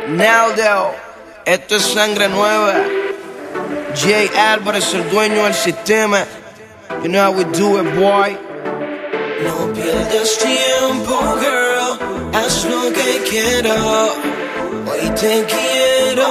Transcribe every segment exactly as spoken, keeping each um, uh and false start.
Naldo, esto es sangre nueva. Jay Álvarez, el dueño del sistema. You know how we do it, boy. No pierdas tiempo, girl. Haz lo que quiero. Hoy te quiero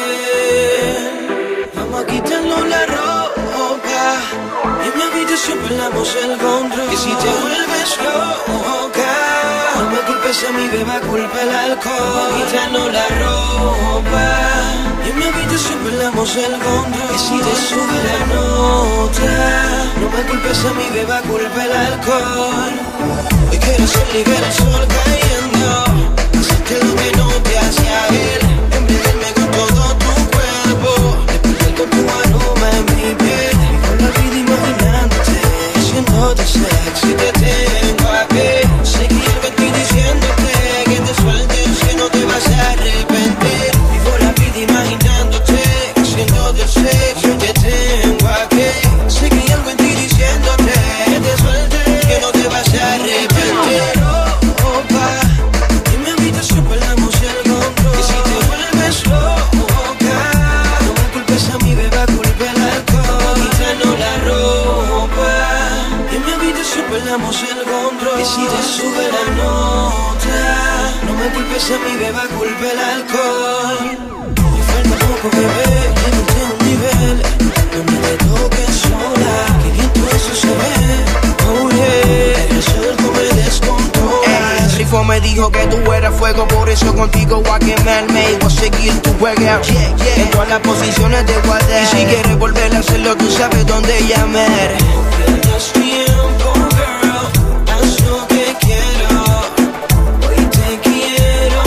ver. Vamos a quitarnos la ropa. En mi habitación perdamos el control. Y si te vuelves loca, no me culpes a mi beba, culpa el alcohol. Quitarnos la ropa. En mi habitación perdamos el control. Y si te sube la nota, no me culpes a mi beba, culpa el alcohol. Hoy quiero ser libre, el sol cayendo. Hacerte lo que no te hacía él. Embriagarme con todo tu cuerpo. Despertar con tu aroma en mi piel. Con la vida imaginándote, haciéndote sexy, te tengo aquí. Seguir en ti diciéndote que te sueltes, que no te vas a arrepentir. Vivo la vida imaginándote, haciéndote sexy, te tengo aquí. Seguir algo en ti diciéndote que te sueltes, que no te vas a arrepentir. Ropa, en mi habitación perdamos el control. Y si te vuelves loca, no me culpes a mi beba, culpa el alcohol. Quítanos la ropa. En mi habitación perdamos el control. Y si te sube la nota, no me culpes a mi beba, culpa el alcohol. Me falta poco, bebé, llévate a un nivel donde te toques sola. Que bien todo eso se ve. Oh yeah, el suelto me descontrola. Ey, Rifo me dijo que tú eras fuego, por eso contigo voy a quemarme y voy a seguir tu juego. Yeah, yeah. En todas las posiciones de guardar. Y si quieres volver a hacerlo, tú sabes dónde llamar. Pierdas tiempo, girl, haz lo que quiero. Hoy te quiero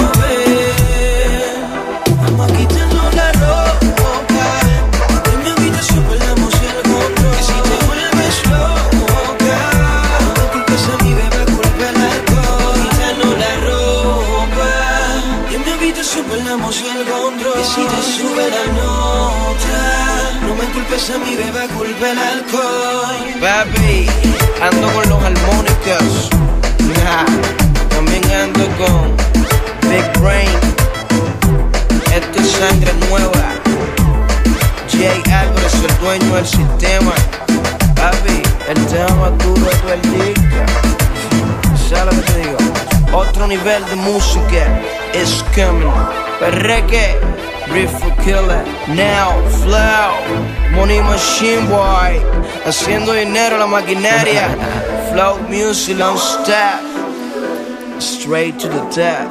ver. Vamos a quitarnos la ropa. En mi habitación perdamos el control. Y si te vuelves loca, no me culpes a mi beba, culpa el alcohol. Quítanos la ropa. En mi habitación perdamos el control. Y si te sube la nota, no me culpes a mi beba, culpa el alcohol. Papi, ando con los armónicos. Nah, también ando con Big Brain. Esto es sangre nueva. Jay Álvarez, el dueño del sistema. Papi, el tema más duro de todo el disco. ¿Sabes lo que te digo? Otro nivel de música is coming. Perreque, Riffle Killer, Now, Flow, Money Machine Boy, haciendo dinero la maquinaria. Flow Music on stop, straight to the top.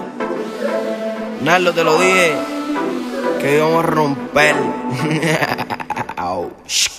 Narlo, te lo dije, que íbamos a romper.